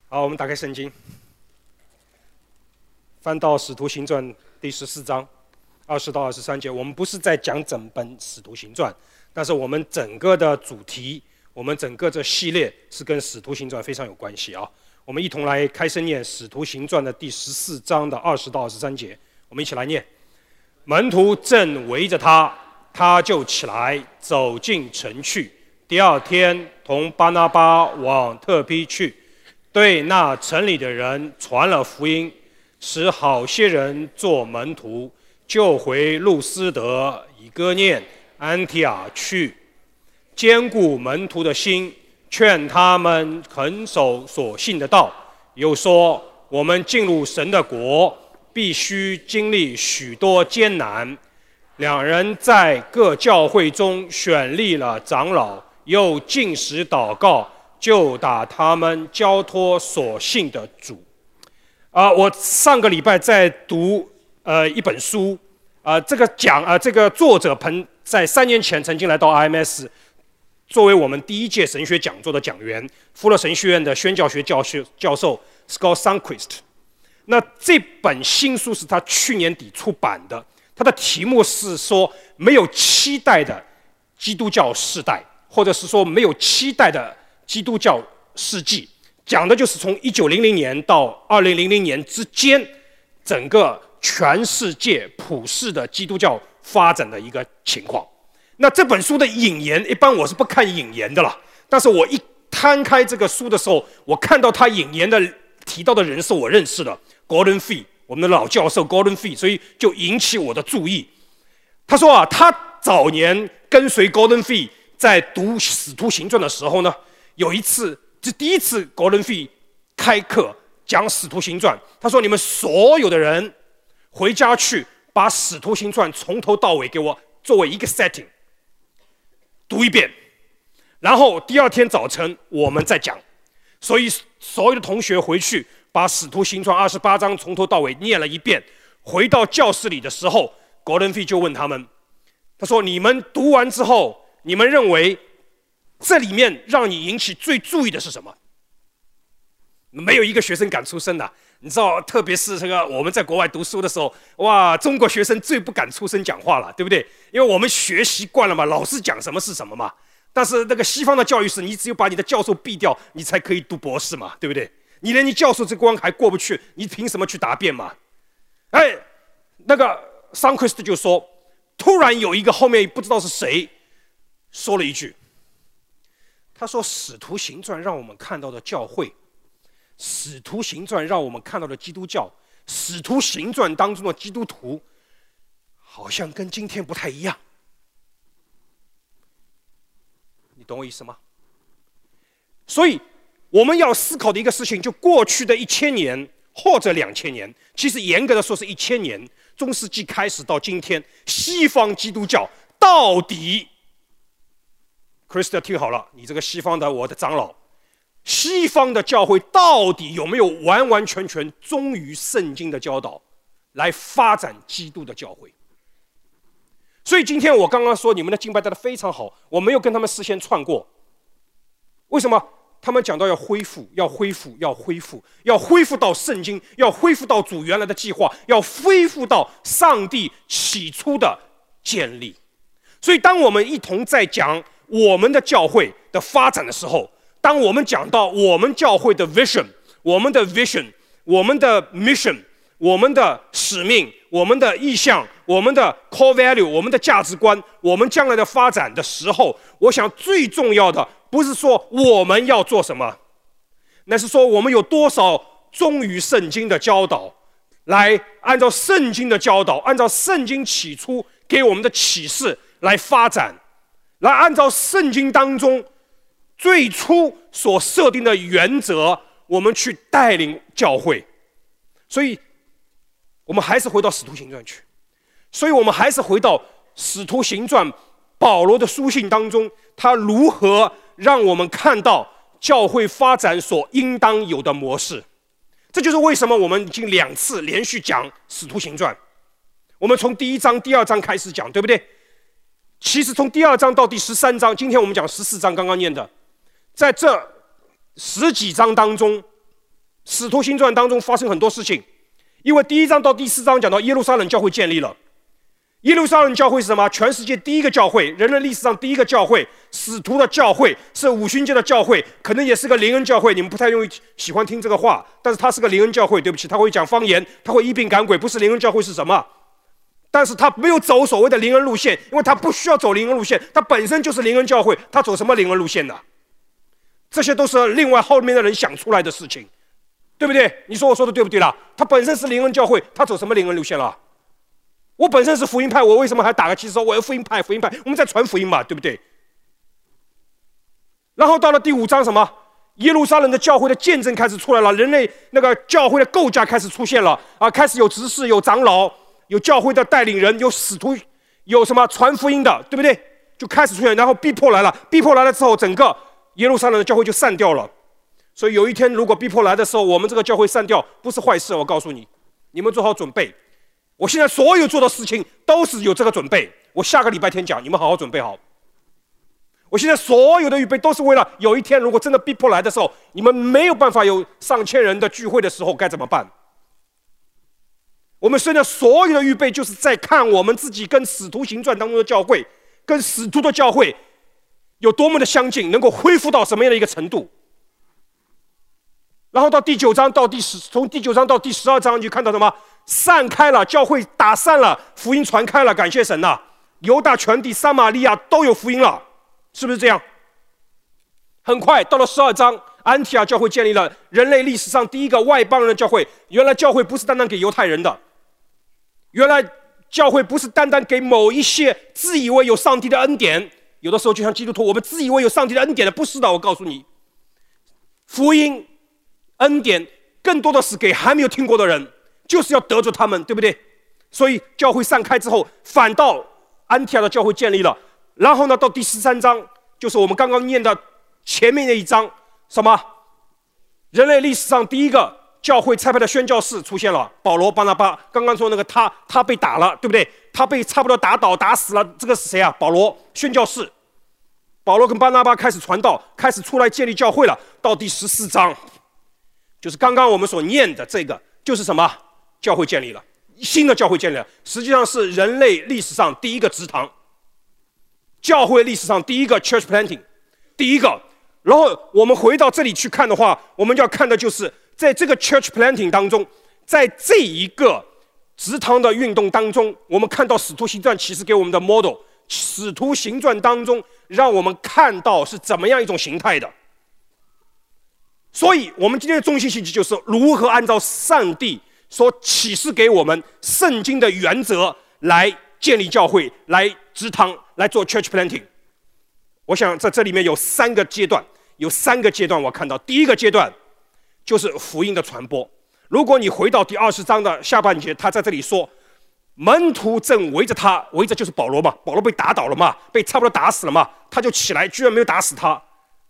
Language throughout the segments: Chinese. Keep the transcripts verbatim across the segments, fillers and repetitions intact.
好，我们打开圣经，翻到《使徒行传》第十四章，二十到二十三节。我们不是在讲整本《使徒行传》，但是我们整个的主题，我们整个这系列是跟《使徒行传》非常有关系啊。我们一同来开声念《使徒行传》的第十四章的二十到二十三节。我们一起来念：门徒正围着他，他就起来走进城去。第二天，同巴拿巴往特批去。对那城里的人传了福音，使好些人做门徒，就回路斯德、以哥念、安提阿去，坚固门徒的心，劝他们恒守所信的道。又说：我们进入神的国，必须经历许多艰难。两人在各教会中选立了长老，又禁食祷告，就打他们交托所信的主。啊、呃，我上个礼拜在读呃一本书，啊、呃，这个讲啊、呃，这个作者彭在三年前曾经来到 I M S， 作为我们第一届神学讲座的讲员，福勒神学院的宣教学教授教授 Scott Sundquist。那这本新书是他去年底出版的，它的题目是说没有期待的基督教世代，或者是说没有期待的基督教世纪，讲的就是从一九零零年到二零零零年之间，整个全世界普世的基督教发展的一个情况。那这本书的引言，一般我是不看引言的啦，但是我一摊开这个书的时候，我看到他引言的提到的人是我认识的 Gordon Fee， 我们的老教授 Gordon Fee， 所以就引起我的注意。他说啊，他早年跟随 Gordon Fee 在读《使徒行传》的时候呢，有一次，这第一次 Gordon Fee 开课讲《使徒行传》，他说：“你们所有的人回家去把《使徒行传》从头到尾给我作为一个 setting 读一遍，然后第二天早晨我们再讲。”所以所有的同学回去把《使徒行传》二十八章从头到尾念了一遍。回到教室里的时候 ，Gordon Fee 就问他们：“他说你们读完之后，你们认为？”这里面让你引起最注意的是什么？没有一个学生敢出声的。你知道，特别是这个我们在国外读书的时候，哇，中国学生最不敢出声讲话了，对不对？因为我们学习惯了嘛，老师讲什么是什么嘛。但是那个西方的教育是，你只有把你的教授毙掉，你才可以读博士嘛，对不对？你连你教授这关还过不去，你凭什么去答辩嘛？哎，那个桑奎斯就说，突然有一个后面不知道是谁说了一句。他说：“使徒行传让我们看到的教会，使徒行传让我们看到的基督教，使徒行传当中的基督徒，好像跟今天不太一样。你懂我意思吗？所以我们要思考的一个事情，就过去的一千年或者两千年，其实严格的说是一千年，中世纪开始到今天，西方基督教到底。” Krista 听好了，你这个西方的我的长老，西方的教会到底有没有完完全全忠于圣经的教导，来发展基督的教会？所以今天我刚刚说你们的敬拜带得非常好，我没有跟他们事先串过。为什么？他们讲到要恢复，要恢复，要恢复，要恢复到圣经，要恢复到主原来的计划，要恢复到上帝起初的建立。所以当我们一同在讲我们的教会的发展的时候，当我们讲到我们教会的 vision， 我们的 vision， 我们的 mission， 我们的使命，我们的意向，我们的 core value， 我们的价值观，我们将来的发展的时候，我想最重要的不是说我们要做什么，那是说我们有多少忠于圣经的教导，来按照圣经的教导，按照圣经起初给我们的启示来发展，来按照圣经当中最初所设定的原则，我们去带领教会。所以我们还是回到使徒行传去，所以我们还是回到使徒行传保罗的书信当中，他如何让我们看到教会发展所应当有的模式。这就是为什么我们已经两次连续讲使徒行传，我们从第一章第二章开始讲，对不对？其实从第二章到第十三章，今天我们讲十四章刚刚念的，在这十几章当中， 使徒行传当中发生很多事情，因为第一章到第四章讲到耶路撒冷教会建立了。耶路撒冷教会是什么？全世界第一个教会，人类历史上第一个教会，使徒的教会，是五旬节的教会，可能也是个灵恩教会。你们不太容易喜欢听这个话，但是它是个灵恩教会。对不起，他会讲方言，他会医病赶鬼，不是灵恩教会是什么？但是他没有走所谓的灵恩路线，因为他不需要走灵恩路线，他本身就是灵恩教会，他走什么灵恩路线呢？这些都是另外后面的人想出来的事情，对不对？你说我说的对不对啦？他本身是灵恩教会，他走什么灵恩路线了？我本身是福音派，我为什么还打个旗说我要福音派？福音派，我们在传福音嘛，对不对？然后到了第五章，什么？耶路撒冷的教会的见证开始出来了，人类那个教会的构架开始出现了啊，开始有执事、有长老、有教会的带领人、有使徒、有什么传福音的，对不对？就开始出现，然后逼迫来了，逼迫来了之后，整个耶路撒冷的教会就散掉了。所以有一天，如果逼迫来的时候，我们这个教会散掉，不是坏事。我告诉你，你们做好准备。我现在所有做的事情都是有这个准备。我下个礼拜天讲，你们好好准备好。我现在所有的预备都是为了有一天，如果真的逼迫来的时候，你们没有办法有上千人的聚会的时候该怎么办？我们现在所有的预备，就是在看我们自己跟使徒行传当中的教会，跟使徒的教会有多么的相近，能够恢复到什么样的一个程度。然后到第九章到第十，从第九章到第十二章，你就看到什么？散开了，教会打散了，福音传开了，感谢神呐、啊！犹大全地、撒玛利亚都有福音了，是不是这样？很快到了十二章，安提阿教会建立了人类历史上第一个外邦人的教会。原来教会不是单单给犹太人的，原来教会不是单单给某一些自以为有上帝的恩典。有的时候就像基督徒，我们自以为有上帝的恩典的，不是的。我告诉你，福音恩典更多的是给还没有听过的人，就是要得罪他们，对不对？所以教会散开之后，反倒安提阿的教会建立了。然后呢，到第十三章，就是我们刚刚念的前面的一章，什么？人类历史上第一个教会差派的宣教士出现了，保罗、巴拿巴。刚刚说那个他，他被打了，对不对？他被差不多打倒、打死了。这个是谁啊？保罗，宣教士。保罗跟巴拿巴开始传道，开始出来建立教会了。到第十四章，就是刚刚我们所念的这个，就是什么？教会建立了，新的教会建立了，实际上是人类历史上第一个职堂，教会历史上第一个 church planting， 第一个。然后我们回到这里去看的话，我们要看的就是在这个 church planting 当中，在这一个职堂的运动当中，我们看到使徒行传其实给我们的 model， 使徒行传当中让我们看到是怎么样一种形态的。所以我们今天的中心信息就是如何按照上帝所启示给我们圣经的原则来建立教会，来职堂，来做 church planting。 我想在这里面有三个阶段，有三个阶段我看到。第一个阶段就是福音的传播。如果你回到第二十章的下半节，他在这里说，门徒正围着他，围着就是保罗嘛，保罗被打倒了嘛，被差不多打死了嘛，他就起来，居然没有打死他，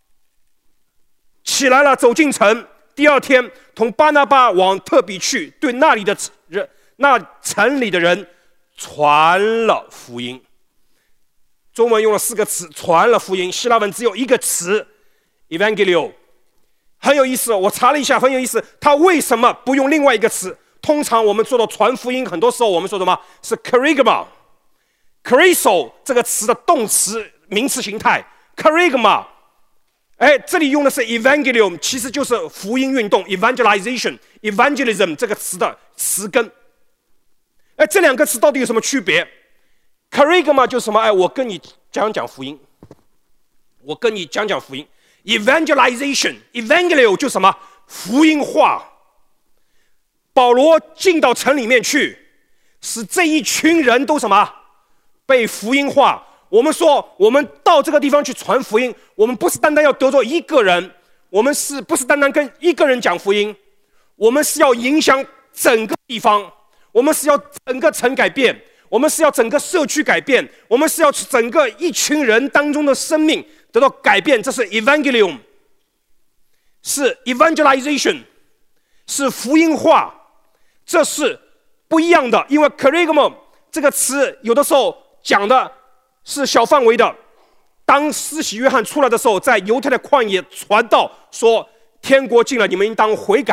起来了，走进城。第二天，同巴拿巴往特比去，对那里的人、那城里的人传了福音。中文用了四个词，传了福音。希腊文只有一个词 ，evangelio， 很有意思。我查了一下，很有意思。他为什么不用另外一个词？通常我们说到传福音，很多时候我们说什么？是 kerygma。keriso 这个词的动词名词形态 kerygma。哎，这里用的是 evangelium， 其实就是福音运动 evangelization、evangelism 这个词的词根。哎，这两个词到底有什么区别 ？kerygma 就是什么？哎，我跟你讲讲福音，我跟你讲讲福音。evangelization、evangelio 就是什么？福音化。保罗进到城里面去，使这一群人都什么？被福音化。我们说，我们到这个地方去传福音，我们不是单单要得罪一个人，我们是不是单单跟一个人讲福音？我们是要影响整个地方，我们是要整个城改变，我们是要整个社区改变，我们是要整个一群人当中的生命得到改变。这是 evangelium， 是 evangelization， 是福音化，这是不一样的。因为 kerygma 这个词有的时候讲的是小范围的。当施洗约翰出来的时候，在犹太的旷野传道，说天国近了，你们应当悔改。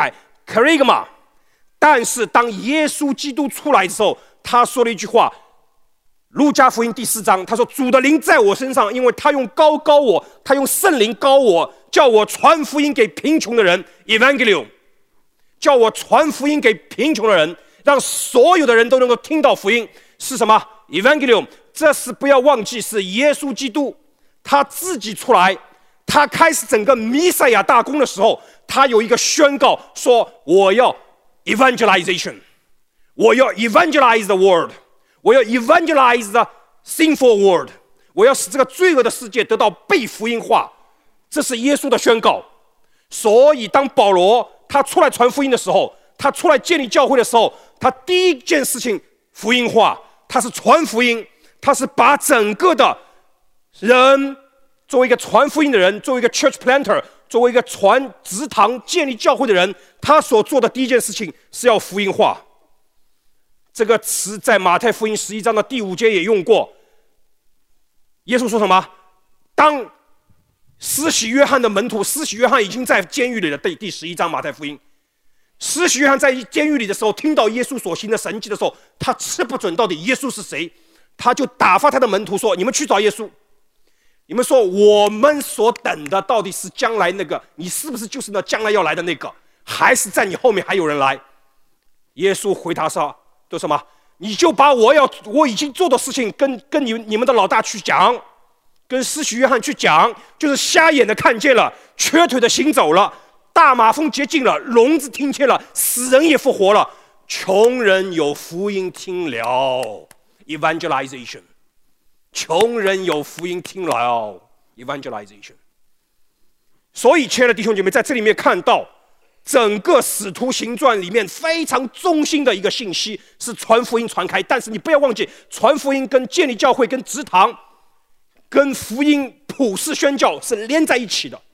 kerygma。但是当耶稣基督出来的时候，他说了一句话，路加福音第四章，他说：“主的灵在我身上，因为他用膏膏我，他用圣灵膏我，叫我传福音给贫穷的人 ，evangelium， 叫我传福音给贫穷的人，让所有的人都能够听到福音。是什么 ？evangelium， 这是不要忘记，是耶稣基督他自己出来，他开始整个弥赛亚大功的时候，他有一个宣告说：我要 evangelization， 我要 evangelize the world。”我要 evangelize the sinful world， 我要使这个罪恶的世界得到被福音化，这是耶稣的宣告。所以当保罗他出来传福音的时候，他出来建立教会的时候，他第一件事情福音化，他是传福音，他是把整个的人作为一个传福音的人，作为一个 church planter， 作为一个传职堂建立教会的人，他所做的第一件事情是要福音化。这个词在马太福音十一章的第五节也用过。耶稣说什么？当施洗约翰的门徒，施洗约翰已经在监狱里了。第第十一章马太福音，施洗约翰在监狱里的时候，听到耶稣所行的神迹的时候，他吃不准到底耶稣是谁，他就打发他的门徒说：“你们去找耶稣，你们说我们所等的到底是将来那个，你是不是就是那将来要来的那个，还是在你后面还有人来？”耶稣回答说：“都什么？你就把我要我已经做的事情跟跟你你们的老大去讲，跟施洗约翰去讲，就是瞎眼的看见了，瘸腿的行走了，大马蜂洁净了，聋子听见了，死人也复活了，穷人有福音听了 evangelization， 穷人有福音听了 evangelization。 所以亲爱的弟兄姐妹，在这里面看到整个使徒行传里面非常中心的一个信息是传福音传开，但是你不要忘记，传福音跟建立教会、跟职堂、跟福音普世宣教是连在一起的。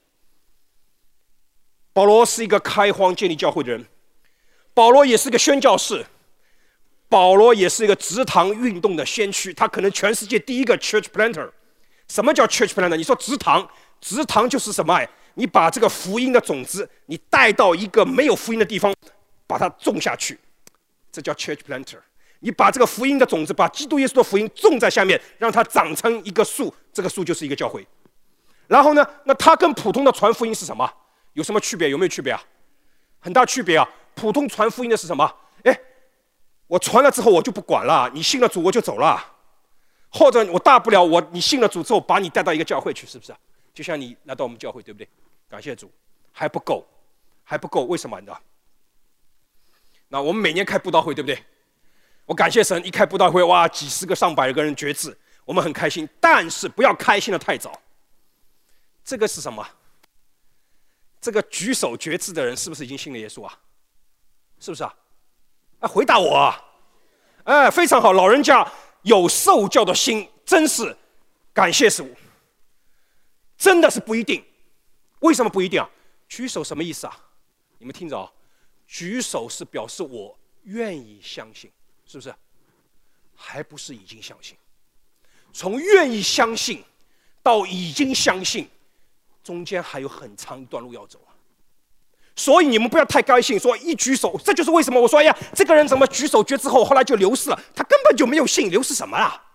保罗是一个开荒建立教会的人，保罗也是个宣教士，保罗也是一个职堂运动的先驱，他可能全世界第一个 church planter。 什么叫 church planter？ 你说职堂，职堂就是什么？你把这个福音的种子，你带到一个没有福音的地方，把它种下去，这叫 church planter。 你把这个福音的种子，把基督耶稣的福音种在下面，让它长成一个树，这个树就是一个教会。然后呢，那它跟普通的传福音是什么？有什么区别？有没有区别啊？很大区别啊！普通传福音的是什么？哎，我传了之后我就不管了，你信了主我就走了，或者我大不了我你信了主之后把你带到一个教会去，是不是？就像你来到我们教会，对不对？感谢主，还不够，还不够，为什么呢？那我们每年开布道会，对不对？我感谢神，一开布道会，哇，几十个、上百个人决志，我们很开心。但是不要开心的太早。这个是什么？这个举手决志的人是不是已经信了耶稣啊？是不是啊？啊，回答我啊！哎，非常好，老人家有受教的心，真是感谢主。真的是不一定。为什么不一定啊？举手什么意思啊？你们听着啊，举手是表示我愿意相信，是不是？还不是已经相信。从愿意相信到已经相信，中间还有很长一段路要走啊。所以你们不要太高兴，说一举手，这就是为什么我说，哎呀，这个人怎么举手决之后，后来就流失了？他根本就没有信，流失什么啊？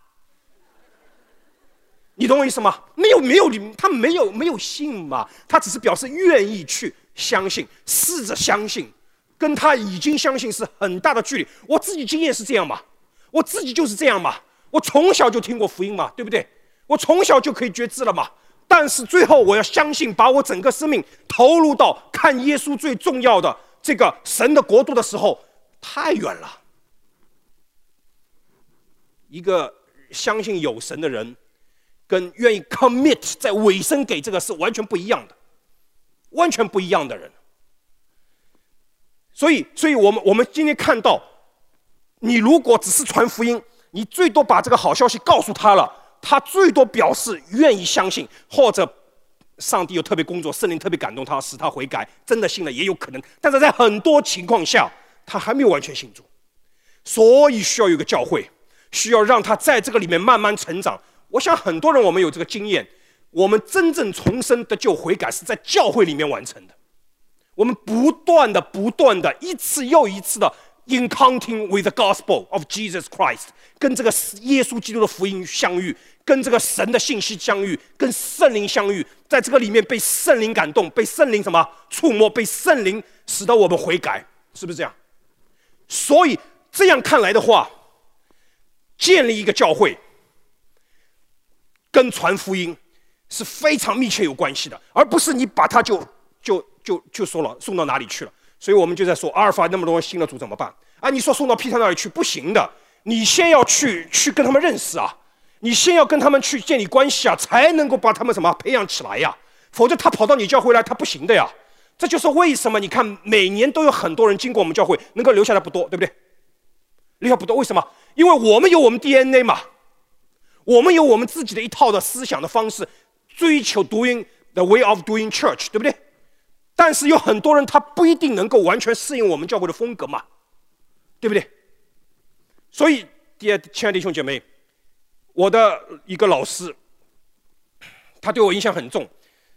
你懂我意思吗？没有没有，他没有没有信嘛，他只是表示愿意去相信，试着相信，跟他已经相信是很大的距离。我自己经验是这样嘛，我自己就是这样嘛，我从小就听过福音嘛，对不对？我从小就可以决志了嘛。但是最后我要相信，把我整个生命投入到看耶稣最重要的这个神的国度的时候，太远了。一个相信有神的人，跟愿意 commit 在委身给这个是完全不一样的，完全不一样的人。所以，所以我们我们今天看到，你如果只是传福音，你最多把这个好消息告诉他了，他最多表示愿意相信，或者上帝有特别工作，圣灵特别感动他，使他悔改，真的信了也有可能。但是在很多情况下，他还没有完全信主，所以需要有一个教会，需要让他在这个里面慢慢成长。我想很多人我们有这个经验，我们真正重生得救悔改是在教会里面完成的。 我们不断的、不断的、一次又一次的 encountering with the gospel of Jesus Christ， 跟这个耶稣基督的福音相遇，跟这个神的信息相遇，跟圣灵相遇，在这个里面被圣灵感动，被圣灵什么触摸，被圣灵使得我们悔改，是不是这样？所以这样看来的话，建立一个教会跟传福音是非常密切有关系的，而不是你把它就就就就说了送到哪里去了。所以我们就在说阿尔法那么多新的组怎么办啊？你说送到 Peter 那里去不行的，你先要去去跟他们认识啊，你先要跟他们去建立关系啊，才能够把他们什么培养起来呀，否则他跑到你教会来他不行的呀。这就是为什么你看每年都有很多人经过我们教会能够留下来不多，对不对？留下不多，为什么？因为我们有我们 D N A 嘛，我们有我们自己的一套的思想的方式，追求 doing the way of doing church， 对不对？但是有很多人他不一定能够完全适应我们教会的风格嘛，对不对？所以，亲爱的弟兄姐妹，我的一个老师，他对我影响很重。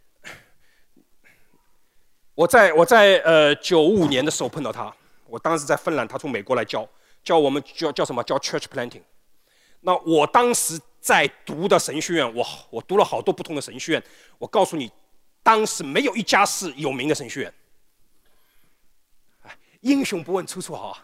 我在我在呃九五年的时候碰到他，我当时在芬兰，他从美国来教教我们教叫什么叫 church planting。那我当时在读的神学院，我我读了好多不同的神学院，我告诉你。当时没有一家是有名的神学院，英雄不问出处好，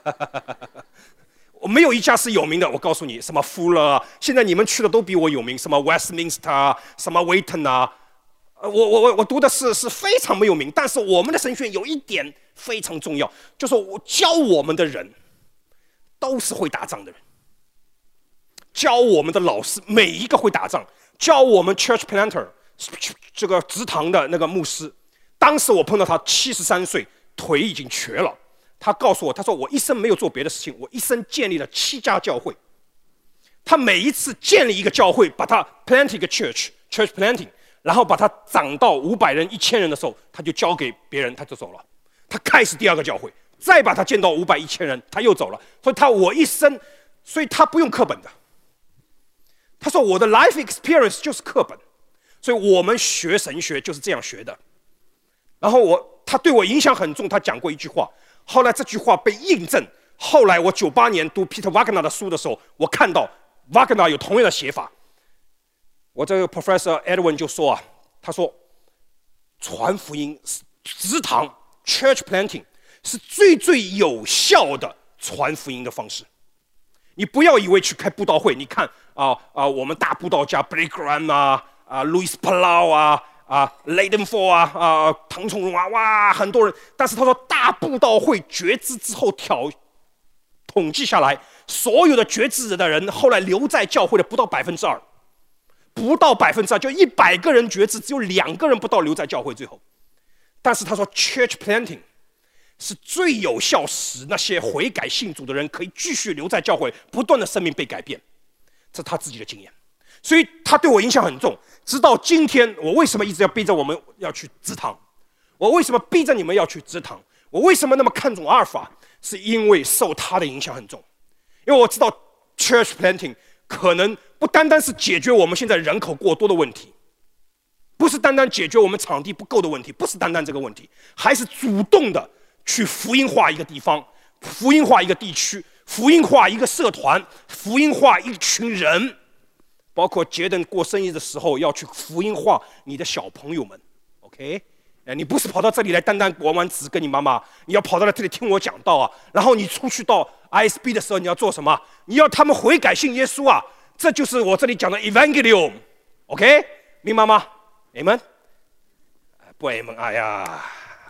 我没有一家是有名的。我告诉你，什么富勒，现在你们去的都比我有名，什么 Westminster， 什么 Wheaton 啊，我我我我读的是是非常没有名，但是我们的神学院有一点非常重要，就是我教我们的人都是会打仗的人，教我们的老师每一个会打仗，教我们 church planter。这个职堂的那个牧师，当时我碰到他七十三岁，腿已经瘸了。他告诉我，他说我一生没有做别的事情，我一生建立了七家教会。他每一次建立一个教会，把它 plant 一个 church church planting， 然后把它长到五百人、一千人的时候，他就交给别人，他就走了。他开始第二个教会，再把它建到五百、一千人，他又走了。所以他我一生，所以他不用课本的。他说我的 life experience 就是课本。所以我们学神学就是这样学的。然后我他对我影响很重，他讲过一句话，后来这句话被印证。后来我九八年读 Peter Wagner 的书的时候，我看到 Wagner 有同样的写法。我这个 Professor Edwin 就说啊，他说传福音职堂 church planting 是最最有效的传福音的方式。你不要以为去开布道会，你看啊啊，我们大布道家 Billy Graham 啊。啊 ，Louis Palau 啊，啊 ，Leighton Ford 啊，啊，唐崇荣啊，哇，很多人。但是他说，大布道会决志之后挑统计下来，所有的决志的人后来留在教会的不到百分之二，不到百分之二，就一百个人决志，只有两个人不到留在教会最后。但是他说 ，Church planting 是最有效，使那些悔改信主的人可以继续留在教会，不断的生命被改变。这是他自己的经验。所以他对我影响很重，直到今天，我为什么一直要逼着我们要去职堂？我为什么逼着你们要去职堂？我为什么那么看重阿尔法？是因为受他的影响很重，因为我知道 church planting 可能不单单是解决我们现在人口过多的问题，不是单单解决我们场地不够的问题，不是单单这个问题，还是主动的去福音化一个地方，福音化一个地区，福音化一个社团，福音化一群人。包括杰登过生日的时候要去福音化你的小朋友们 ，OK？ 哎，你不是跑到这里来单单玩玩纸跟你妈妈，你要跑到这里听我讲道啊。然后你出去到 I S B 的时候，你要做什么？你要他们悔改信耶稣啊！这就是我这里讲的 Evangelium，OK？ 明白吗 ？Amen？ 不 Amen？ 哎呀，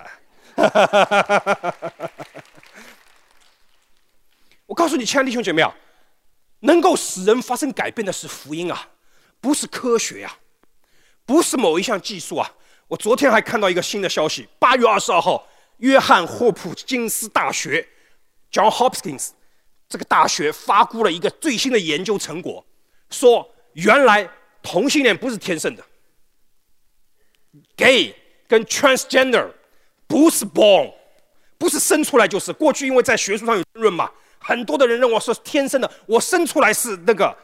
我告诉你，亲爱的弟兄姐妹啊。能够使人发生改变的是福音啊，不是科学啊，不是某一项技术啊。我昨天还看到一个新的消息，八月二十二号，约翰霍普金斯大学 （John Hopkins） 这个大学发布了一个最新的研究成果，说原来同性恋不是天生的 ，gay 跟 transgender 不是 born， 不是生出来就是。过去因为在学术上有争论嘛。很多的人认为说天生的，我生出来是那个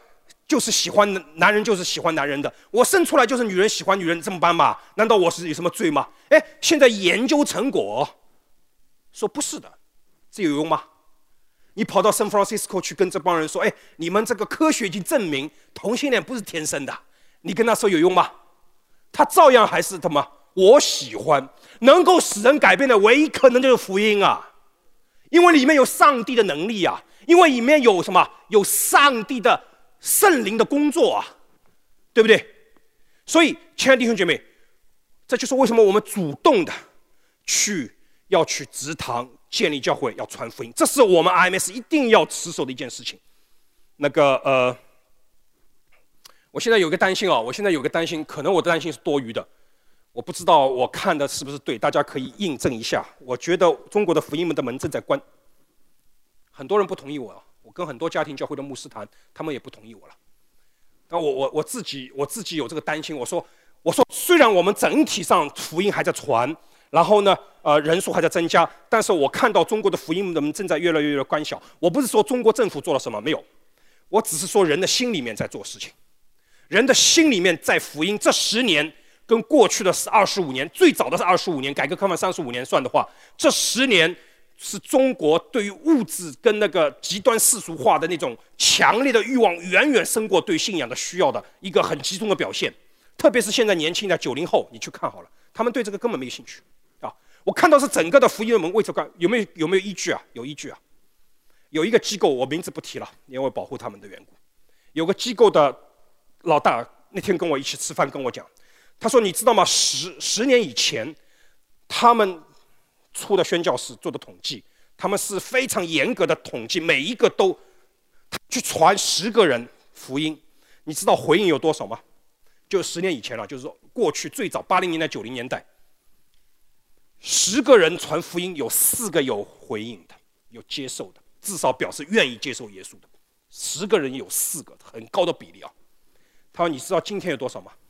就是喜欢男人，就是喜欢男人的。我生出来就是女人喜欢女人，这么办嘛？难道我是有什么罪吗？哎，现在研究成果说不是的，这有用吗？你跑到 San Francisco 去跟这帮人说，哎，你们这个科学已经证明同性恋不是天生的，你跟他说有用吗？他照样还是他妈我喜欢。能够使人改变的唯一可能就是福音啊，因为里面有上帝的能力啊，因为里面有什么？有上帝的圣灵的工作啊，对不对？所以，亲爱的弟兄姐妹，这就是为什么我们主动的去要去植堂建立教会，要传福音，这是我们 I M S 一定要持守的一件事情。那个呃，我现在有个担心啊，我现在有个担心，可能我的担心是多余的，我不知道我看的是不是对，大家可以印证一下。我觉得中国的福音门的门正在关，很多人不同意我。我跟很多家庭教会的牧师谈，他们也不同意我了。但我我我自己我自己有这个担心。我说我说，虽然我们整体上福音还在传，然后呢，呃，人数还在增加，但是我看到中国的福音门正在越来越的关小。我不是说中国政府做了什么，没有，我只是说人的心里面在做事情，人的心里面在福音。这十年跟过去的是二十五年，最早的是二十五年，改革开放三十五年算的话，这十年。是中国对于物质跟那个极端世俗化的那种强烈的欲望，远远胜过对信仰的需要的一个很集中的表现。特别是现在年轻的九零后，你去看好了，他们对这个根本没兴趣啊！我看到是整个的福音门为这个有没有有没有依据啊？有依据啊！有一个机构，我名字不提了，因为保护他们的缘故。有个机构的老大那天跟我一起吃饭，跟我讲，他说：“你知道吗？十十年以前，他们。”出的宣教士做的统计，他们是非常严格的统计，每一个都去传十个人福音，你知道回应有多少吗？就十年以前了，就是说过去最早八零年代、九零年代，十个人传福音，有四个有回应的，有接受的，至少表示愿意接受耶稣的，十个人有四个，很高的比例啊。他说：“你知道今天有多少吗？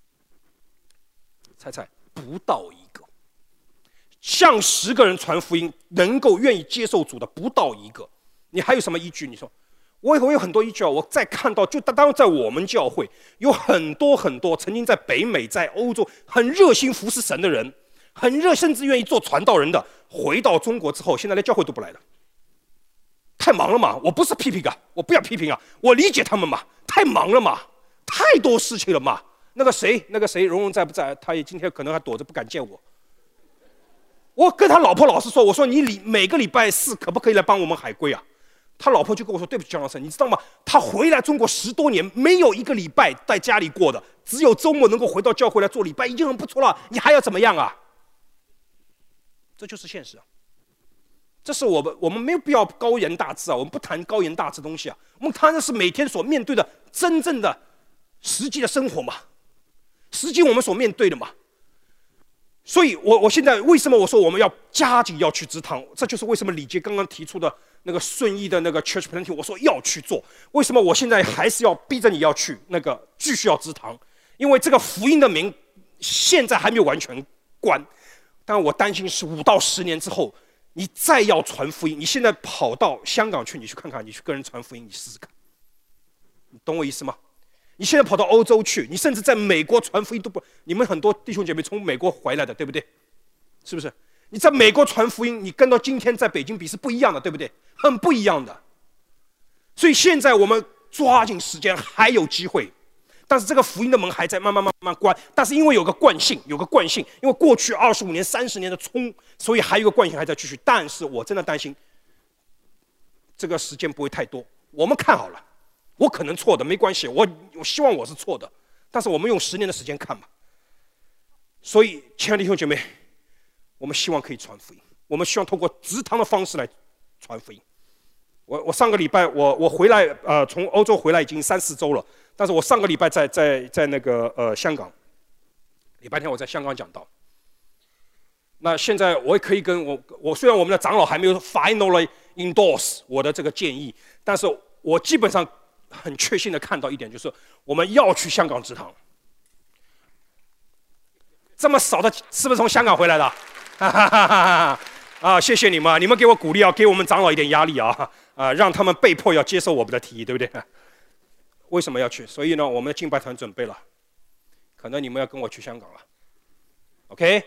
猜猜，不到一个。”向十个人传福音，能够愿意接受主的不到一个，你还有什么依据？你说，我我有很多依据啊。我再看到，就当然在我们教会有很多很多曾经在北美、在欧洲很热心服侍神的人，很热，甚至愿意做传道人的，回到中国之后，现在连教会都不来了，太忙了嘛。我不是批评啊，我不要批评啊，我理解他们嘛，太忙了嘛，太多事情了嘛。那个谁，那个谁，蓉蓉在不在？他也今天可能还躲着不敢见我。我跟他老婆老实说，我说你礼每个礼拜四可不可以来帮我们海归啊？他老婆就跟我说：“对不起，江老师，你知道吗？他回来中国十多年，没有一个礼拜在家里过的，只有周末能够回到教会来做礼拜，已经很不错了。你还要怎么样啊？”这就是现实啊。这是我们我们没有必要高言大志啊，我们不谈高言大志东西啊，我们谈的是每天所面对的真正的实际的生活嘛，实际我们所面对的嘛。所以我，我我现在为什么我说我们要加紧要去植堂？这就是为什么李杰刚刚提出的那个顺义的那个 church planting， 我说要去做。为什么我现在还是要逼着你要去那个继续要植堂？因为这个福音的名现在还没有完全关，但我担心是五到十年之后，你再要传福音，你现在跑到香港去，你去看看，你去跟人传福音，你试试看，你懂我意思吗？你现在跑到欧洲去，你甚至在美国传福音都不，你们很多弟兄姐妹从美国回来的，对不对？是不是？你在美国传福音，你跟到今天在北京比是不一样的，对不对？很不一样的。所以现在我们抓紧时间，还有机会，但是这个福音的门还在慢慢慢慢关。但是因为有个惯性，有个惯性，因为过去二十五年、三十年的冲，所以还有个惯性还在继续。但是我真的担心，这个时间不会太多。我们看好了。我可能错的，没关系，我我希望我是错的，但是我们用十年的时间看吧。所以，亲爱的弟兄姐妹，我们希望可以传福音，我们希望通过植堂的方式来传福音。我我上个礼拜我我回来，呃，从欧洲回来已经三四周了，但是我上个礼拜在在在那个呃香港，礼拜天我在香港讲道。那现在我也可以跟我我虽然我们的长老还没有 finally endorse 我的这个建议，但是我基本上。很确信的看到一点，就是我们要去香港植堂。这么少的，是不是从香港回来的？哈哈哈哈啊，谢谢你们，你们给我鼓励啊，给我们长老一点压力啊，啊，让他们被迫要接受我们的提议，对不对？ 为什么要去？所以呢，我们的敬拜团准备了，可能你们要跟我去香港了 ，OK？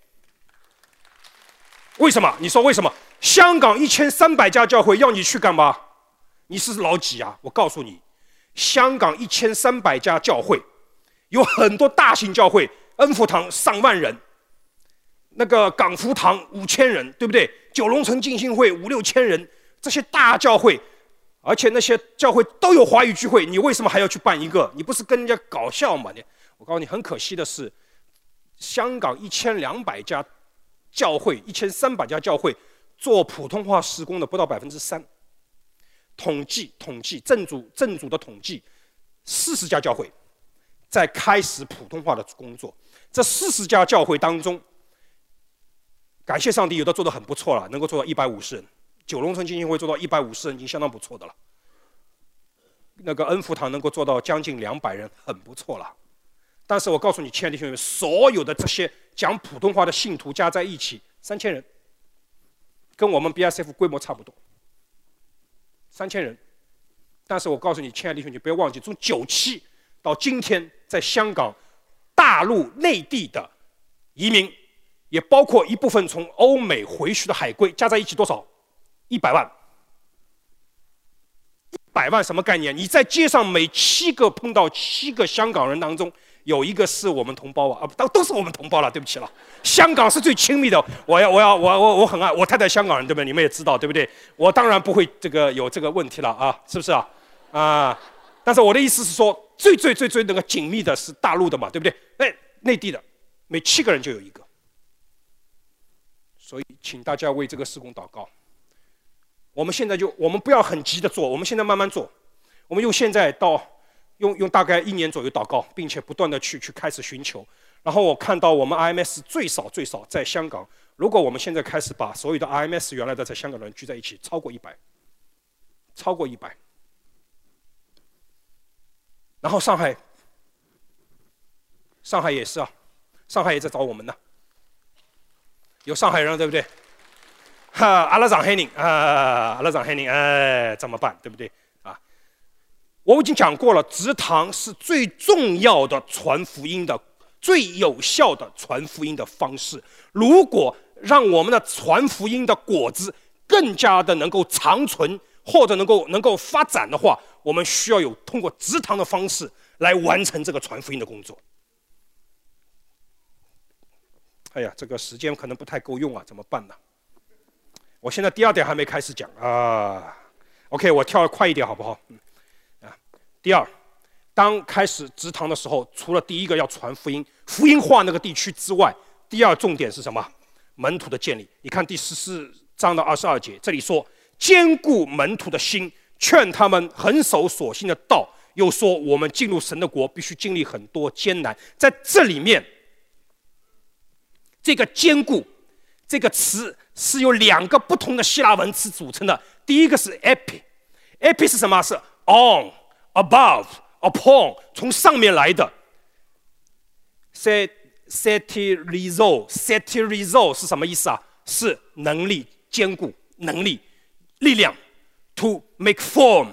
为什么？你说为什么？香港一千三百家教会要你去干嘛？你是老几啊？我告诉你，香港一千三百家教会，有很多大型教会，恩福堂上万人，那个港福堂五千人，对不对？九龙城浸信会五六千人，这些大教会，而且那些教会都有华语聚会，你为什么还要去办一个？你不是跟人家搞笑吗？你，我告诉你，很可惜的是，香港一千两百家教会，一千三百家教会做普通话施工的不到百分之三。统计统计正主正主的统计，四十家教会在开始普通话的工作。这四十家教会当中，感谢上帝，有的做得很不错了，能够做到一百五十人。九龙城浸信会做到一百五十人已经相当不错的了。那个恩福堂能够做到将近两百人，很不错了。但是我告诉你，亲爱的弟兄们，所有的这些讲普通话的信徒加在一起，三千人，跟我们 B S F 规模差不多。三千人，但是我告诉你，亲爱的弟兄，你不要忘记，从九七到今天，在香港、大陆、内地的移民，也包括一部分从欧美回去的海归，加在一起多少？一百万。一百万什么概念？你在街上每七个碰到七个香港人当中，有一个是我们同胞啊，啊，都都是我们同胞了，对不起了。香港是最亲密的，我要我要我我我很爱我太太香港人，对不对？你们也知道，对不对？我当然不会这个有这个问题了啊，是不是啊？啊，但是我的意思是说，最最最最那个紧密的是大陆的嘛，对不对？哎，内地的每七个人就有一个，所以请大家为这个事工祷告。我们现在就我们不要很急的做，我们现在慢慢做，我们用现在到。用用大概一年左右祷告，并且不断的去去开始寻求。然后我看到我们 I M S 最少最少在香港，如果我们现在开始把所有的 I M S 原来的在香港的人聚在一起，超过一百，超过一百。然后上海，上海也是啊，上海也在找我们呢。有上海人对不对？哈，阿拉上海人啊，阿拉上海人，哎，怎么办？对不对？我已经讲过了，植堂是最重要的传福音的、最有效的传福音的方式。如果让我们的传福音的果子更加的能够长存，或者能够能够发展的话，我们需要有通过植堂的方式来完成这个传福音的工作。哎呀，这个时间可能不太够用啊，怎么办呢？我现在第二点还没开始讲啊。OK， 我跳得快一点好不好？嗯第二，当开始植堂的时候，除了第一个要传福音、福音化那个地区之外，第二重点是什么？门徒的建立。你看第十四章的二十二节，这里说坚固门徒的心，劝他们恒守所信的道。又说我们进入神的国必须经历很多艰难。在这里面，这个坚固这个词是由两个不同的希腊文词组成的。第一个是 epi，epi 是什么？是 on。above, upon， 从上面来的。setirizo, setirizo 是什么意思啊？是能力、坚固、能力、力量。to make form,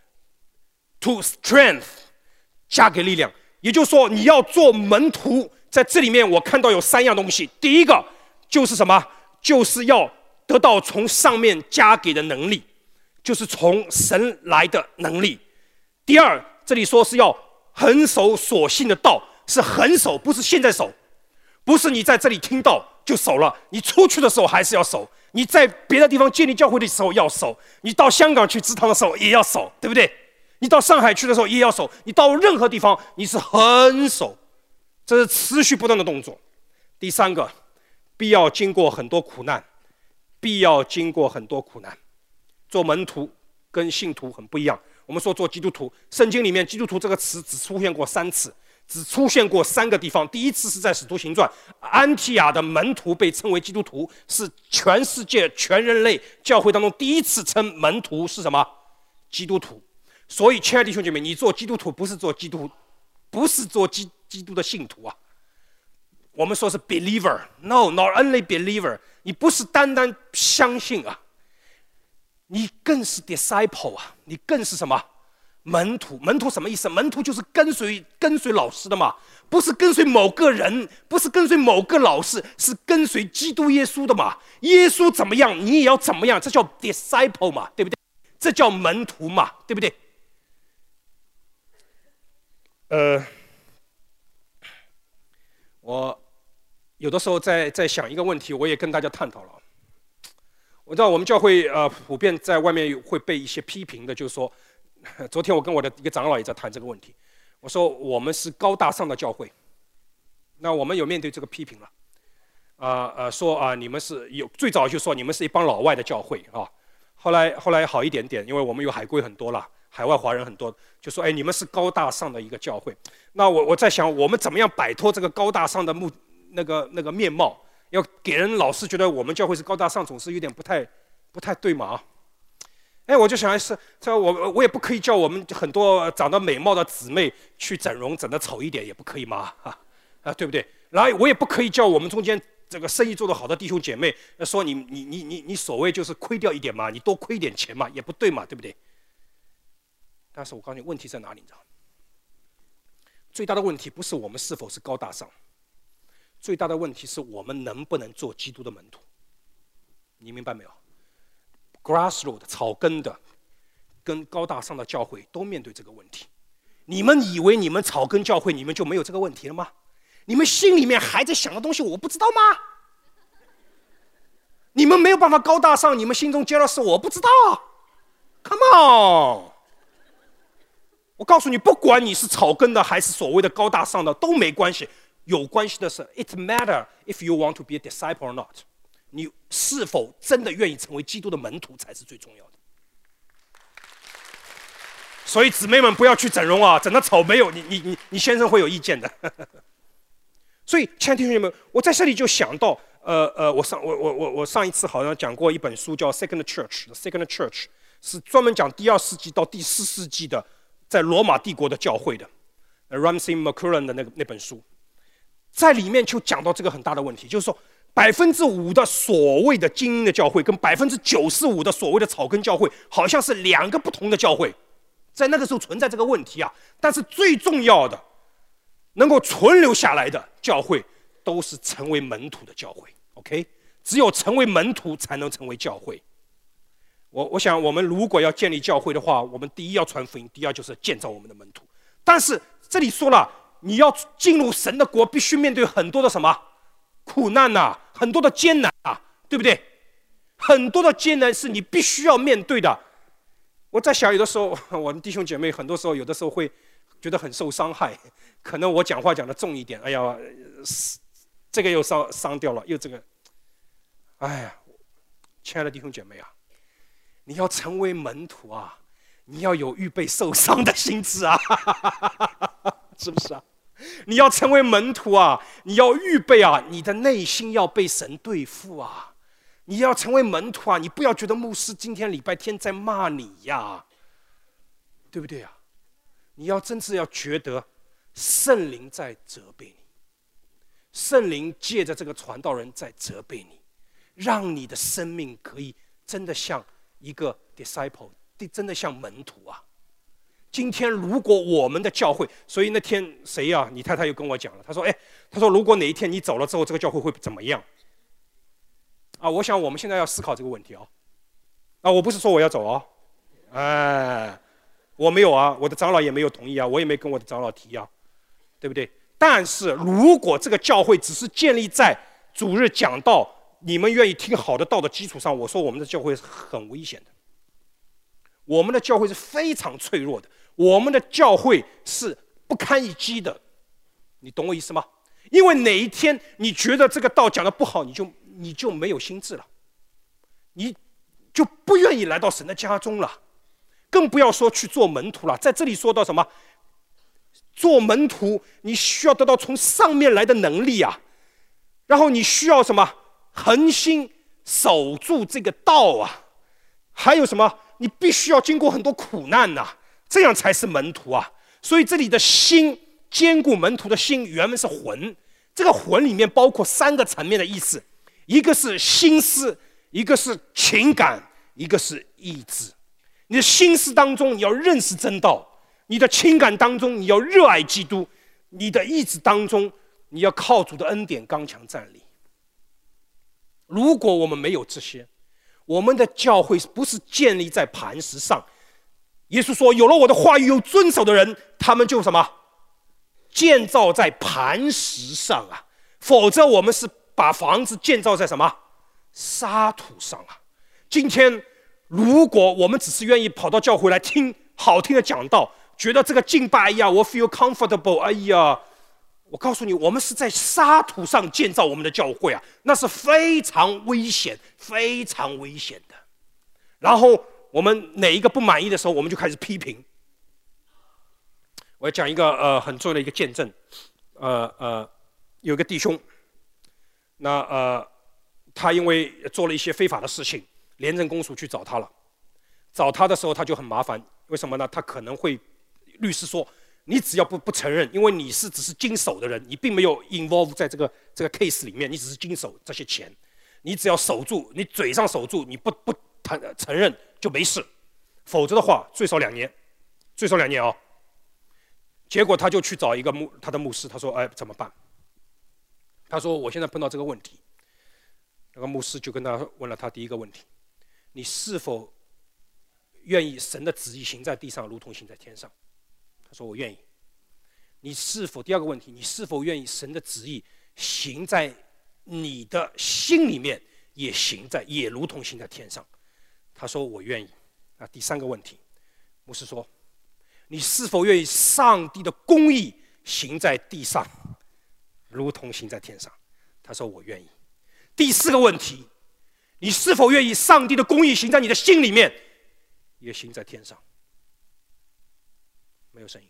to strength， 加给力量。也就是说，你要做门徒，在这里面我看到有三样东西。第一个就是什么？就是要得到从上面加给的能力，就是从神来的能力。第二，这里说是要恒守所信的道，是恒守，不是现在守，不是你在这里听到就守了，你出去的时候还是要守，你在别的地方建立教会的时候要守，你到香港去植堂的时候也要守，对不对？你到上海去的时候也要守，你到任何地方你是恒守，这是持续不断的动作。第三个，必要经过很多苦难，必要经过很多苦难。做门徒跟信徒很不一样。我们说做基督徒，圣经里面基督徒这个词只出现过三次，只出现过三个地方。第一次是在使徒行传，安提亚的门徒被称为基督徒，是全世界全人类教会当中第一次称门徒是什么？基督徒。所以亲爱的弟兄姐妹，你做基督徒不是做基督不是做基基督的信徒啊，我们说是 believer， no not only believer， 你不是单单相信啊，你更是 disciple 啊，你更是什么？ 门徒，门徒什么意思？门徒就是跟随跟随老师的嘛，不是跟随某个人，不是跟随某个老师，是跟随基督耶稣的嘛。耶稣怎么样，你也要怎么样，这叫 disciple 嘛，对不对？这叫门徒嘛，对不对？呃，我有的时候在在想一个问题，我也跟大家探讨了。我知道我们教会呃普遍在外面会被一些批评的，就是说，昨天我跟我的一个长老也在谈这个问题。我说我们是高大上的教会，那我们有面对这个批评了，啊呃说啊你们是有最早就说你们是一帮老外的教会啊，后来后来好一点点，因为我们有海归很多了，海外华人很多，就说哎你们是高大上的一个教会。那我我在想我们怎么样摆脱这个高大上的目那个那个面貌，要给人老是觉得我们教会是高大上，总是有点不太不太对嘛。哎，我就想是，这我我也不可以叫我们很多长得美貌的姊妹去整容，整得丑一点也不可以嘛，啊啊，对不对？然后我也不可以叫我们中间这个生意做得好的弟兄姐妹说你你你你你所谓就是亏掉一点嘛，你多亏一点钱嘛，也不对嘛，对不对？但是我告诉你，问题在哪里？你知道？最大的问题不是我们是否是高大上，最大的问题是我们能不能做基督的门徒。你明白没有？ grassroot 草根的跟高大上的教会都面对这个问题。你们以为你们草根教会你们就没有这个问题了吗？你们心里面还在想的东西我不知道吗？你们没有办法高大上，你们心中接到是我不知道。Come on！ 我告诉你，不管你是草根的还是所谓的高大上的都没关系，有关系的是 it matter if you want to be a disciple or not。你是否真的愿意成为基督的门徒才是最重要的。所以姊妹们不要去整容啊，整得丑没有你你你你先生会有意见的。所以亲爱的弟兄姐妹们，我在这里就想到，呃呃，我上我我我我上一次好像讲过一本书叫《Second Church》，《Second Church》是专门讲第二世纪到第四世纪的在罗马帝国的教会的 ，Ramsey McLuhan 的那个那本书，在里面就讲到这个很大的问题，就是说。百分之五的所谓的精英的教会，跟百分之九十五的所谓的草根教会，好像是两个不同的教会，在那个时候存在这个问题啊。但是最重要的，能够存留下来的教会，都是成为门徒的教会。OK， 只有成为门徒，才能成为教会。我我想，我们如果要建立教会的话，我们第一要传福音，第二就是建造我们的门徒。但是这里说了，你要进入神的国，必须面对很多的什么？苦难呐、啊，很多的艰难啊，对不对？很多的艰难是你必须要面对的。我在想，有的时候我的弟兄姐妹，很多时候有的时候会觉得很受伤害，可能我讲话讲得重一点，哎呀，这个又伤伤掉了，又这个，哎呀，亲爱的弟兄姐妹啊，你要成为门徒啊，你要有预备受伤的心智啊，是不是啊？你要成为门徒啊，你要预备啊，你的内心要被神对付啊。你要成为门徒啊，你不要觉得牧师今天礼拜天在骂你呀，对不对啊？你要真是要觉得圣灵在责备你，圣灵借着这个传道人在责备你，让你的生命可以真的像一个 disciple， 真的像门徒啊。今天如果我们的教会，所以那天谁呀、啊？你太太又跟我讲了，她说：“哎，她说如果哪一天你走了之后，这个教会会怎么样？”啊，我想我们现在要思考这个问题啊。啊，我不是说我要走啊，哎，我没有啊，我的长老也没有同意啊，我也没跟我的长老提啊，对不对？但是如果这个教会只是建立在主日讲道，你们愿意听好的道的基础上，我说我们的教会是很危险的，我们的教会是非常脆弱的。我们的教会是不堪一击的，你懂我意思吗？因为哪一天你觉得这个道讲得不好，你就你就没有心智了，你就不愿意来到神的家中了，更不要说去做门徒了。在这里说到什么？做门徒，你需要得到从上面来的能力啊，然后你需要什么？恒心守住这个道啊，还有什么？你必须要经过很多苦难呐、啊。这样才是门徒啊！所以这里的心，坚固门徒的心，原文是魂。这个魂里面包括三个层面的意思：一个是心思，一个是情感，一个是意志。你的心思当中，你要认识真道； 你的情感当中你要热爱基督，你的意志当中你要靠主的恩典刚强站立。如果我们没有这些，我们的教会不是建立在磐石上。耶稣说，有了我的话语有遵守的人，他们就什么？建造在磐石上啊，否则我们是把房子建造在什么？沙土上啊。今天如果我们只是愿意跑到教会来听好听的讲道，觉得这个敬拜，哎呀我 feel comfortable， 哎呀，我告诉你，我们是在沙土上建造我们的教会啊，那是非常危险非常危险的。然后我们哪一个不满意的时候，我们就开始批评。我要讲一个呃很重要的一个见证，呃呃，有个弟兄，那呃他因为做了一些非法的事情，廉政公署去找他了。找他的时候他就很麻烦，为什么呢？他可能会律师说，你只要不不承认，因为你是只是经手的人，你并没有 involve 在这个这个 case 里面，你只是经手这些钱，你只要守住，你嘴上守住，你不不承认就没事，否则的话最少两年，最少两年哦。结果他就去找一个牧他的牧师，他说：“哎，怎么办？”他说：“我现在碰到这个问题。”那个牧师就跟他问了他第一个问题：“你是否愿意神的旨意行在地上，如同行在天上？”他说：“我愿意。”你是否第二个问题？你是否愿意神的旨意行在你的心里面，也行在也如同行在天上？他说：“我愿意。”那第三个问题，牧师说：“你是否愿意上帝的公义行在地上，如同行在天上？”他说：“我愿意。”第四个问题，你是否愿意上帝的公义行在你的心里面，也行在天上？没有声音。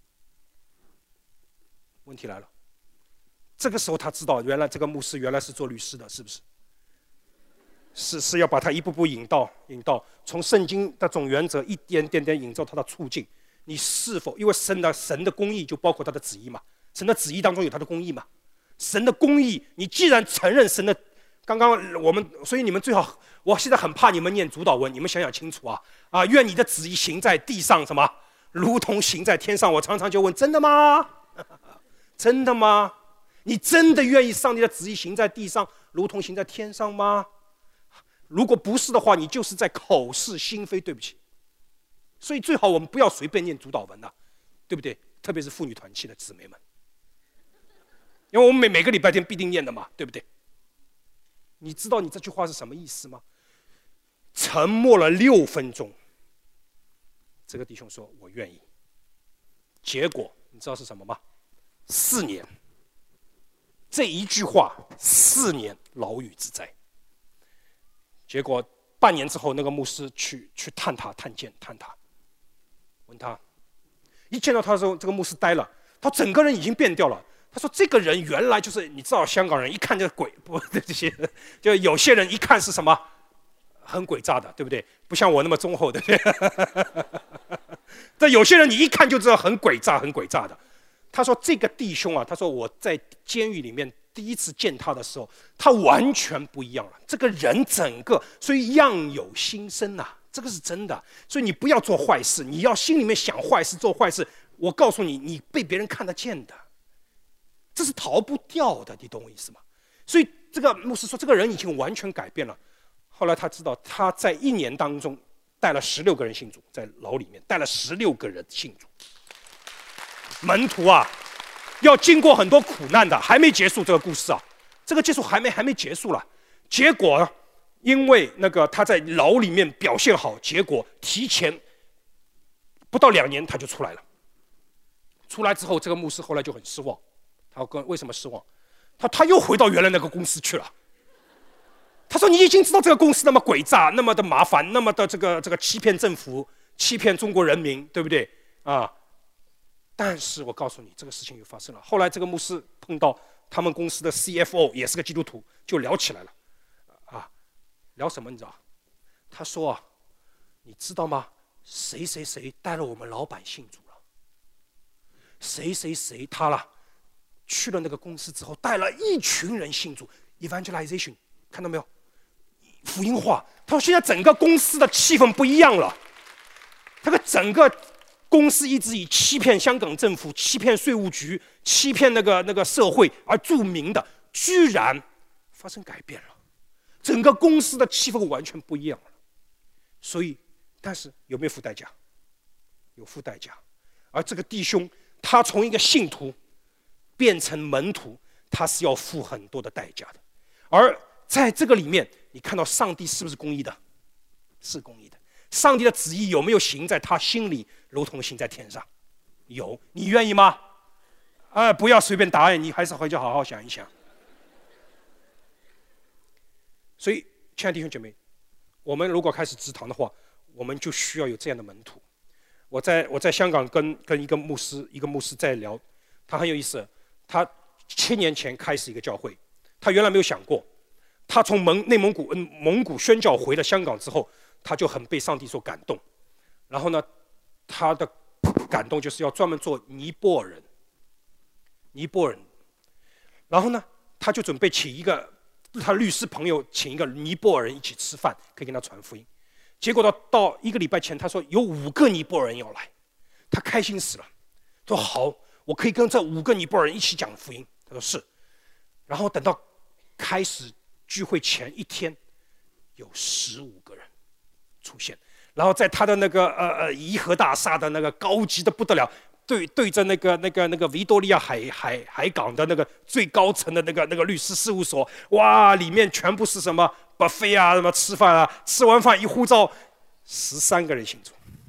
问题来了，这个时候他知道，原来这个牧师原来是做律师的，是不是？是是要把他一步步引到引到从圣经的总原则一点点点引到他的处境。你是否因为神的神的公义就包括他的旨意嘛？神的旨意当中有他的公义嘛？神的公义，你既然承认神的，刚刚我们，所以你们最好，我现在很怕你们念主导文，你们想想清楚啊啊！愿你的旨意行在地上，什么如同行在天上。我常常就问：真的吗？真的吗？你真的愿意上帝的旨意行在地上，如同行在天上吗？如果不是的话，你就是在口是心非，对不起。所以最好我们不要随便念主导文了，对不对？特别是妇女团契的姊妹们，因为我们每每个礼拜天必定念的嘛，对不对？你知道你这句话是什么意思吗？沉默了六分钟，这个弟兄说：“我愿意。”结果你知道是什么吗？四年。这一句话，四年牢狱之灾。结果半年之后，那个牧师去去探他、探监、探他，问他，一见到他的时候，这个牧师呆了，他整个人已经变掉了。他说：“这个人原来就是你知道，香港人一看就鬼，不这些，就有些人一看是什么，很诡诈的，对不对？不像我那么忠厚，对不对？但有些人你一看就知道很诡诈、很诡诈的。”他说：“这个弟兄啊，他说我在监狱里面第一次见他的时候，他完全不一样了。这个人整个，所以样有新生呐、啊，这个是真的。所以你不要做坏事，你要心里面想坏事、做坏事。我告诉你，你被别人看得见的，这是逃不掉的，你懂我意思吗？所以这个牧师说，这个人已经完全改变了。后来他知道，他在一年当中带了十六个人信主，在牢里面带了十六个人信主。”门徒啊，要经过很多苦难的，还没结束这个故事啊，这个结束还没还没结束了。结果，因为那个他在牢里面表现好，结果提前不到两年他就出来了。出来之后，这个牧师后来就很失望。他跟为什么失望？他他又回到原来那个公司去了。他说：“你已经知道这个公司那么诡诈，那么的麻烦，那么的这个这个欺骗政府，欺骗中国人民，对不对啊？”但是我告诉你，这个事情又发生了。后来这个牧师碰到他们公司的 C F O， 也是个基督徒，就聊起来了。啊，聊什么你知道？他说啊，你知道吗？谁谁谁带了我们老板信主了。谁谁谁他了，去了那个公司之后，带了一群人信主 ，evangelization， 看到没有？福音化。他说现在整个公司的气氛不一样了，这个整个公司一直以欺骗香港政府、欺骗税务局、欺骗那个那个社会而著名的，居然发生改变了，整个公司的气氛完全不一样了。所以，但是有没有付代价？有付代价。而这个弟兄，他从一个信徒变成门徒，他是要付很多的代价的。而在这个里面，你看到上帝是不是公义的？是公义的。上帝的旨意有没有行在他心里，如同行在天上？有，你愿意吗？啊，不要随便答案，你还是回家好好想一想。所以，亲爱的弟兄姐妹，我们如果开始植堂的话，我们就需要有这样的门徒。我在我在香港跟跟一个牧师一个牧师在聊，他很有意思，他七年前开始一个教会，他原来没有想过，他从蒙内蒙古嗯蒙古宣教回了香港之后。他就很被上帝所感动，然后呢，他的感动就是要专门做尼泊尔人，尼泊尔人，然后呢，他就准备请一个他律师朋友，请一个尼泊尔人一起吃饭，可以跟他传福音。结果到到一个礼拜前，他说有五个尼泊尔人要来，他开心死了，说好，我可以跟这五个尼泊尔人一起讲福音。他说是，然后等到开始聚会前一天，有十五个人出现，然后在他的那个呃呃颐和大厦的那个高级的不得了，对对着那个那个那个维多利亚海海海港的那个最高层的那个那个律师事务所，哇，里面全部是什么 buffet 啊，什么吃饭啊，吃完饭一呼召，十三个人信主。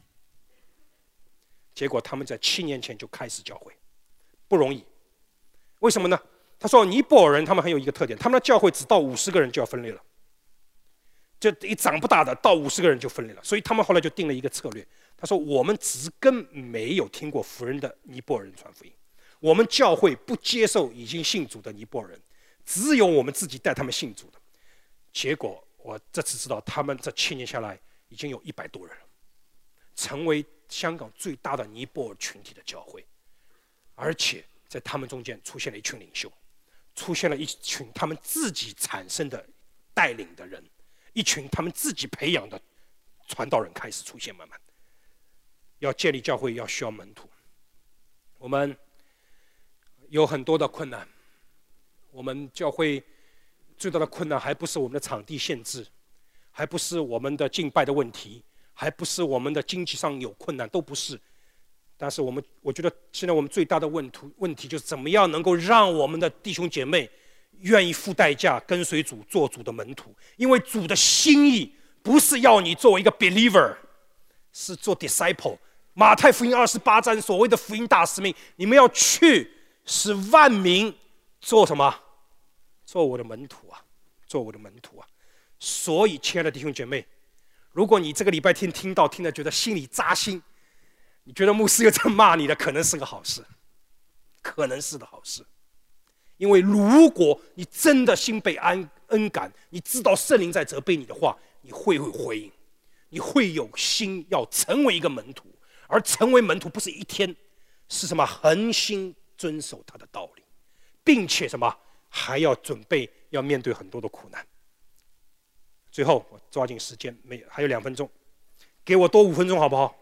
结果他们在七年前就开始教会，不容易。为什么呢？他说尼泊尔人他们很有一个特点，他们的教会只到五十个人就要分裂了。就一长不大的到五十个人就分裂了，所以他们后来就定了一个策略。他说：“我们只跟没有听过福音的尼泊尔人传福音，我们教会不接受已经信主的尼泊尔人，只有我们自己带他们信主的。”结果我这次知道，他们这七年下来已经有一百多人了，成为香港最大的尼泊尔群体的教会，而且在他们中间出现了一群领袖，出现了一群他们自己产生的带领的人。一群他们自己培养的传道人开始出现，慢慢要建立教会，要需要门徒。我们有很多的困难，我们教会最大的困难还不是我们的场地限制，还不是我们的敬拜的问题，还不是我们的经济上有困难，都不是。但是我们，我觉得现在我们最大的问题问题就是怎么样能够让我们的弟兄姐妹愿意付代价跟随主，做主的门徒。因为主的心意不是要你作为一个 believer， 是做 disciple。马太福音二十八章所谓的福音大使命，你们要去使万民做什么？做我的门徒啊，做我的门徒啊。所以亲爱的弟兄姐妹，如果你这个礼拜天听到听了觉得心里扎心，你觉得牧师又在骂你的，可能是个好事，可能是的好事。因为如果你真的心被安恩感，你知道圣灵在责备你的话，你会会回应，你会有心要成为一个门徒。而成为门徒不是一天，是什么？恒心遵守他的道理，并且什么？还要准备要面对很多的苦难。最后我抓紧时间，没还有两分钟，给我多五分钟好不好？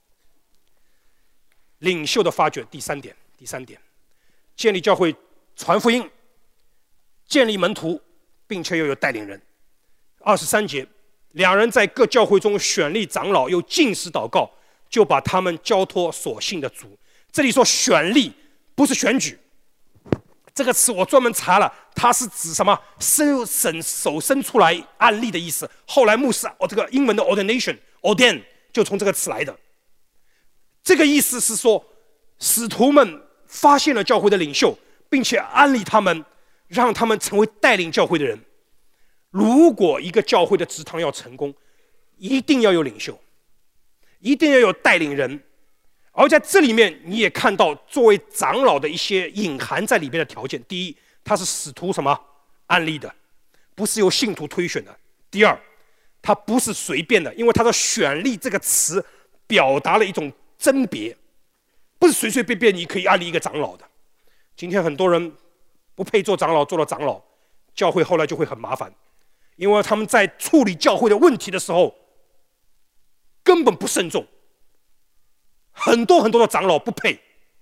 领袖的发掘，第三点，第三点，建立教会，传福音，建立门徒，并且又有带领人。二十三节，两人在各教会中选立长老，又禁食祷告，就把他们交托所信的主。这里说选立，不是选举。这个词我专门查了，它是指什么？伸伸手伸出来案例的意思。后来牧师，哦，这个英文的 ordination，ordain 就从这个词来的。这个意思是说，使徒们发现了教会的领袖，并且安利他们，让他们成为带领教会的人。如果一个教会的职堂要成功，一定要有领袖，一定要有带领人。而在这里面，你也看到作为长老的一些隐含在里面的条件。第一，他是使徒什么安利的，不是由信徒推选的。第二，他不是随便的，因为他的选立这个词表达了一种甄别，不是随随便便你可以安立一个长老的。今天很多人不配做长老，做了长老，教会后来就会很麻烦，因为他们在处理教会的问题的时候根本不慎重。 很多很多的长老不配。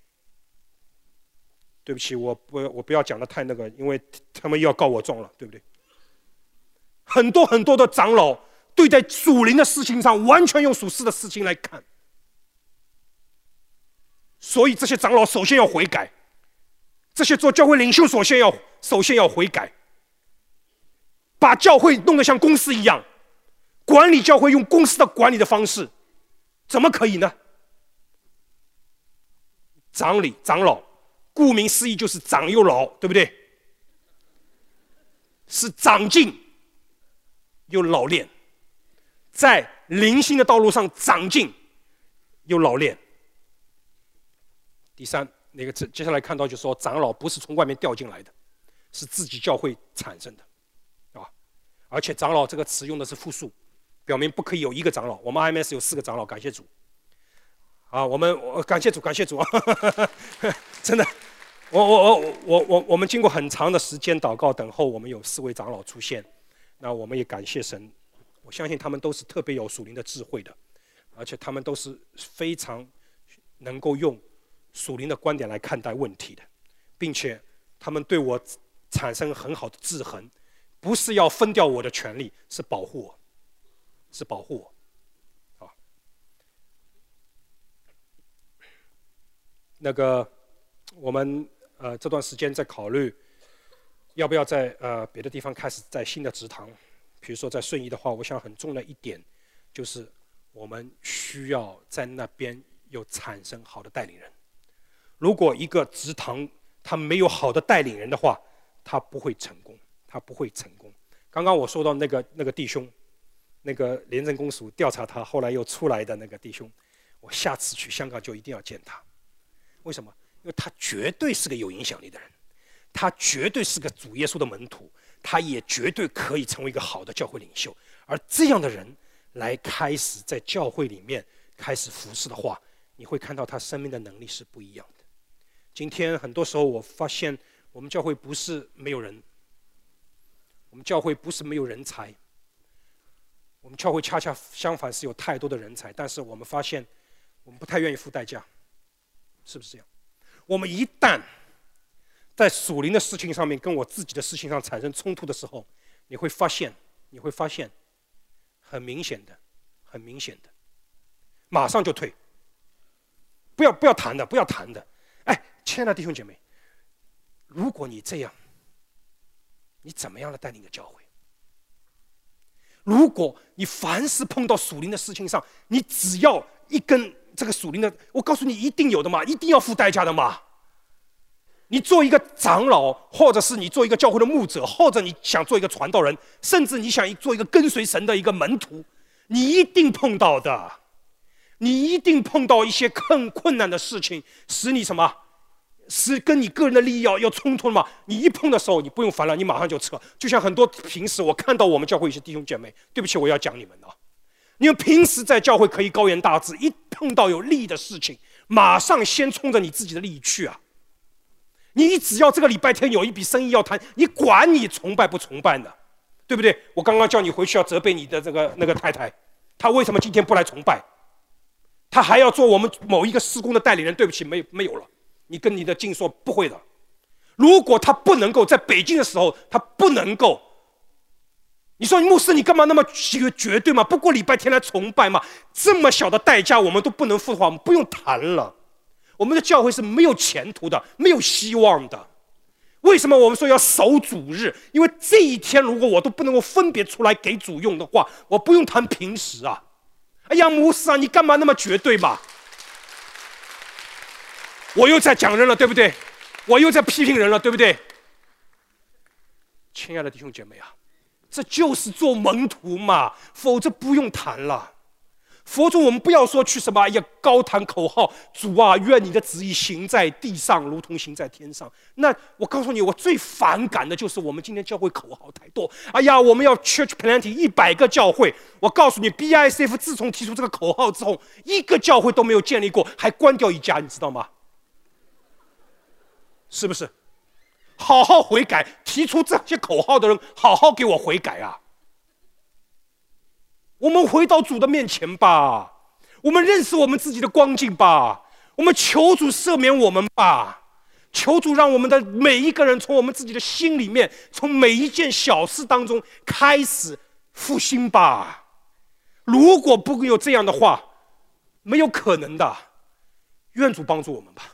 对不起，我不我不要讲的太那个，因为他们又要告我状了，对不对？很多很多的长老对待属灵的事情上，完全用属世的事情来看，所以这些长老首先要悔改，这些做教会领袖首先要首先要悔改，把教会弄得像公司一样，管理教会用公司的管理的方式，怎么可以呢？长理长老，顾名思义就是长又老，对不对？是长进又老练，在灵性的道路上长进又老练。第三，那个接下来看到就是说，长老不是从外面调进来的，是自己教会产生的，啊，而且长老这个词用的是复数，表明不可以有一个长老。我们 I M S 有四个长老，感谢主。啊，我们感谢主，感谢主啊！真的，我我我我我我们经过很长的时间祷告等候，我们有四位长老出现，那我们也感谢神。我相信他们都是特别有属灵的智慧的，而且他们都是非常能够用属灵的观点来看待问题的，并且他们对我产生很好的制衡，不是要分掉我的权利，是保护我，是保护我。那个，我们呃这段时间在考虑，要不要在呃别的地方开始在新的职堂，比如说在顺义的话，我想很重要的一点，就是我们需要在那边有产生好的带领人。如果一个职堂他没有好的带领人的话，他不会成功，他不会成功。刚刚我说到那个那个弟兄，那个廉政公署调查他后来又出来的那个弟兄，我下次去香港就一定要见他。为什么？因为他绝对是个有影响力的人，他绝对是个主耶稣的门徒，他也绝对可以成为一个好的教会领袖。而这样的人来开始在教会里面开始服侍的话，你会看到他生命的能力是不一样的。今天很多时候我发现，我们教会不是没有人，我们教会不是没有人才，我们教会恰恰相反是有太多的人才，但是我们发现我们不太愿意付代价。是不是这样？我们一旦在属灵的事情上面跟我自己的事情上产生冲突的时候，你会发现，你会发现，很明显的，很明显的，马上就退，不要不要谈的，不要谈的。哎，亲爱的弟兄姐妹，如果你这样，你怎么样的带领你的教会？如果你凡是碰到属灵的事情上，你只要一根。这个属灵的，我告诉你，一定有的嘛，一定要付代价的嘛。你做一个长老，或者是你做一个教会的牧者，或者你想做一个传道人，甚至你想做一个跟随神的一个门徒，你一定碰到的，你一定碰到一些更困难的事情，使你什么，使跟你个人的利益要要冲突嘛。你一碰的时候，你不用烦了，你马上就撤。就像很多平时我看到我们教会一些弟兄姐妹，对不起，我要讲你们了。因为平时在教会可以高言大志，一碰到有利益的事情，马上先冲着你自己的利益去啊！你只要这个礼拜天有一笔生意要谈，你管你崇拜不崇拜呢？对不对？我刚刚叫你回去要责备你的这个那个太太，她为什么今天不来崇拜？她还要做我们某一个施工的代理人？对不起，没没有了。你跟你的经说不会的。如果她不能够在北京的时候，她不能够。你说牧师，你干嘛那么绝对嘛？不过礼拜天来崇拜嘛？这么小的代价我们都不能付的话，我们不用谈了。我们的教会是没有前途的，没有希望的。为什么我们说要守主日？因为这一天如果我都不能够分别出来给主用的话，我不用谈平时啊。哎呀，牧师啊，你干嘛那么绝对嘛？我又在讲人了，对不对？我又在批评人了，对不对？亲爱的弟兄姐妹啊，这就是做门徒嘛，否则不用谈了。佛祖，我们不要说去什么，哎呀，高谈口号，主啊，愿你的旨意行在地上，如同行在天上。那我告诉你，我最反感的就是我们今天教会口号太多。哎呀，我们要 church planting 一百个教会。我告诉你 ，B I C F 自从提出这个口号之后，一个教会都没有建立过，还关掉一家，你知道吗？是不是？好好悔改，提出这些口号的人，好好给我悔改啊！我们回到主的面前吧。 我们认识我们自己的光景吧，我们求主赦免我们吧，求主让我们的每一个人从我们自己的心里面，从每一件小事当中开始复兴吧。如果不有这样的话，没有可能的。愿主帮助我们吧。